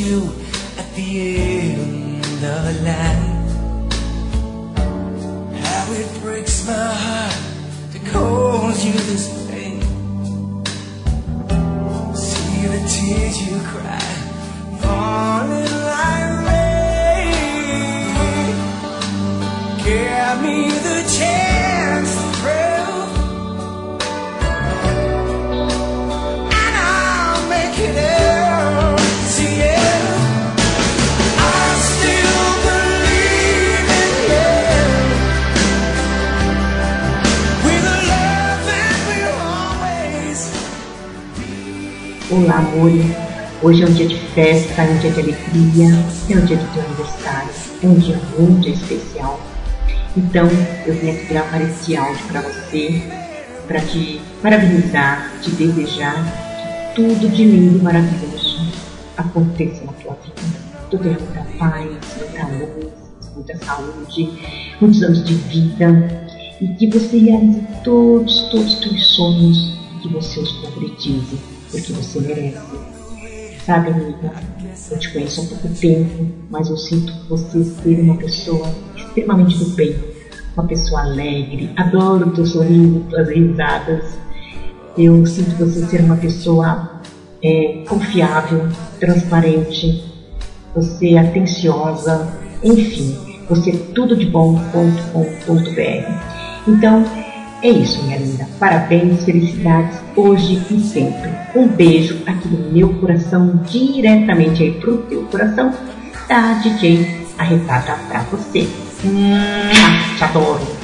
you at the end of a line. How it breaks my heart to cause you this pain. See the tears you cry falling like rain. Give me the chance to prove, and I'll make it up to you. I still believe in you, with a love that will always be. Olá, amores. Hoje é um dia de festa, é um dia de alegria, é um dia do teu aniversário, é um dia muito especial. Então, eu vim aqui gravar esse áudio para você, para te parabenizar, te desejar que tudo de lindo e maravilhoso aconteça na tua vida. Tu tenha muita paz, muita luz, muita saúde, muitos anos de vida, e que você realize todos os teus sonhos, e que você os concretize, porque você merece. Sabe, amiga, eu te conheço há pouco tempo, mas eu sinto você ser uma pessoa extremamente do bem, uma pessoa alegre, adoro o teu sorriso, tuas risadas. Eu sinto você ser uma pessoa confiável, transparente, você é atenciosa, enfim, você é tudo de bom.com.br. Então, é isso, minha linda. Parabéns, felicidades, hoje e sempre. Um beijo aqui no meu coração, diretamente aí pro teu coração, da DJ Arretada pra você. Te adoro.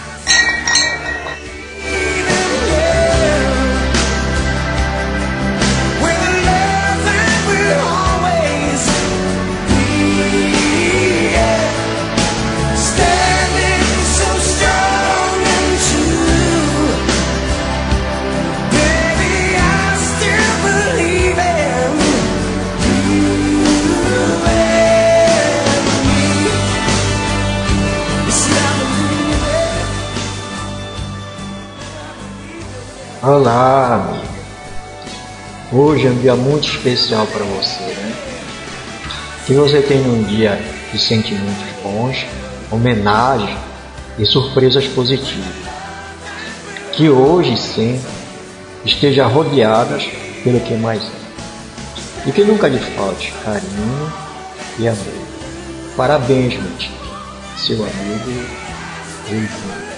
Olá, amiga. Hoje é um dia muito especial para você, né? Que você tenha um dia de sentimentos bons, homenagens e surpresas positivas. Que hoje e sempre esteja rodeadas pelo que mais é. E que nunca lhe falte carinho e amor. Parabéns, meu tio, seu amigo Rui.